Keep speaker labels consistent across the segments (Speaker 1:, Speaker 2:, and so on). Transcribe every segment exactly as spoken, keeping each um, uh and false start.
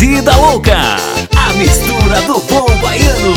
Speaker 1: Batida Louca, a mistura do bom baiano.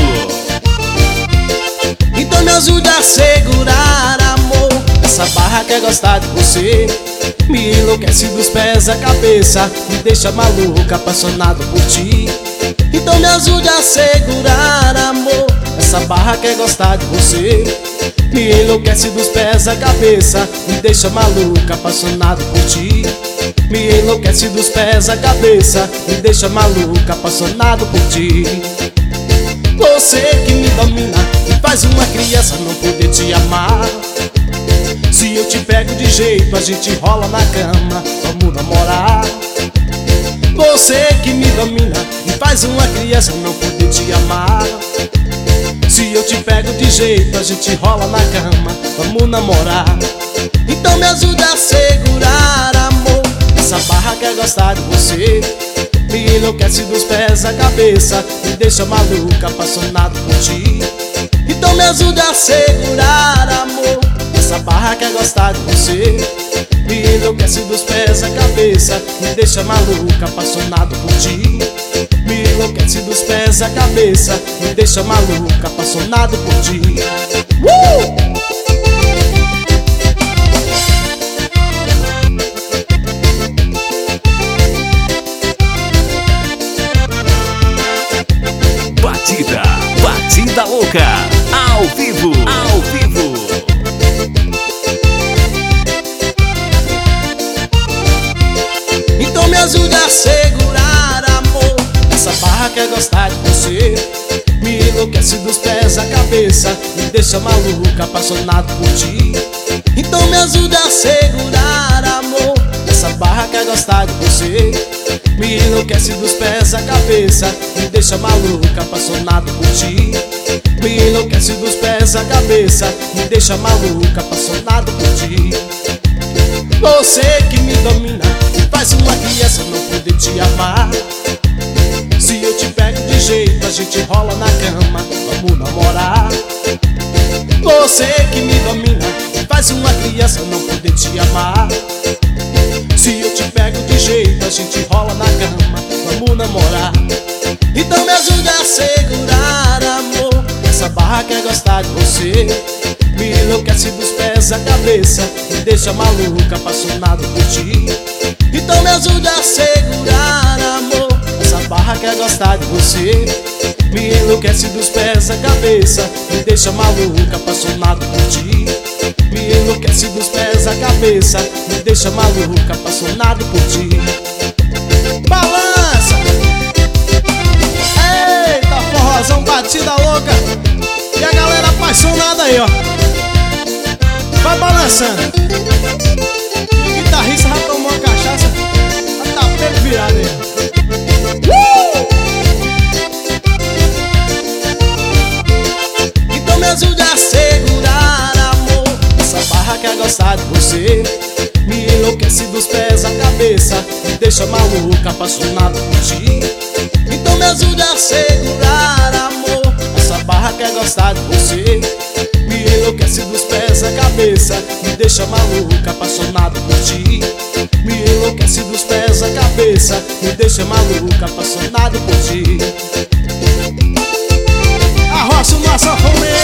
Speaker 2: Então me ajude a segurar, amor. Essa barra quer gostar de você. Me enlouquece dos pés à cabeça, me deixa maluca, apaixonado por ti. Então me ajude a segurar, amor. Essa barra quer gostar de você. Me enlouquece dos pés à cabeça, me deixa maluca, apaixonado por ti. Me enlouquece dos pés à cabeça, me deixa maluca, apaixonado por ti. Você que me domina e faz uma criança não poder te amar. Se eu te pego de jeito, a gente rola na cama, vamos namorar. Você que me domina e faz uma criança não poder te amar. Se eu te pego de jeito, a gente rola na cama, vamos namorar. Então me ajuda a segurar, amor. Essa barra quer gostar de você. Me enlouquece dos pés à cabeça, me deixa maluca, apaixonado por ti. Então me ajuda a segurar, amor. Essa barra quer gostar de você. Me enlouquece dos pés à cabeça, me deixa maluca, apaixonado por ti. Me enlouquece dos pés à cabeça, me deixa maluca, apaixonado por ti. uh!
Speaker 1: Batida, Batida Louca, ao vivo, ao vivo.
Speaker 2: Então me ajude a segurar, amor. Essa barra quer gostar de você. Me enlouquece dos pés à cabeça, me deixa maluca, apaixonado por ti. Então me ajude a segurar, amor. Essa barra quer gostar de você. Me enlouquece dos pés à cabeça, me deixa maluca, apaixonado por ti. Me enlouquece dos pés à cabeça, me deixa maluca, apaixonado por ti. Você que me domina e faz uma criança não poder te amar. Se eu te pego de jeito, a gente rola na cama, vamos namorar. Você que me domina e faz uma criança não poder te amar. Se eu te pego de jeito, a gente rola na cama, vamos namorar. Então me ajuda a segurar, amor. Essa barra quer gostar de você. Me enlouquece dos pés à cabeça, me deixa maluca, apaixonado por ti. Então me ajuda a segurar, amor. Essa barra quer gostar de você. Me enlouquece dos pés à cabeça, me deixa maluca, apaixonado por ti. Me enlouquece dos pés à cabeça, me deixa maluca, apaixonado por ti. Balança! Eita, forrozão, batida louca. E a galera apaixonada aí, ó. Vai balançando. E o guitarrista já tomou uma cachaça, já tá pego virado aí. Uh! Então me ajude a segurar, amor. Essa barra quer gostar de você. Me enlouquece dos pés à cabeça, me deixa maluca, apaixonado por ti. Então me ajude a segurar, amor. Essa barra quer gostar de você. Me enlouquece dos pés à cabeça, me deixa maluca, apaixonado por ti. Me enlouquece dos pés à cabeça, me deixa maluca, apaixonado por ti. Arrocha o nosso fome.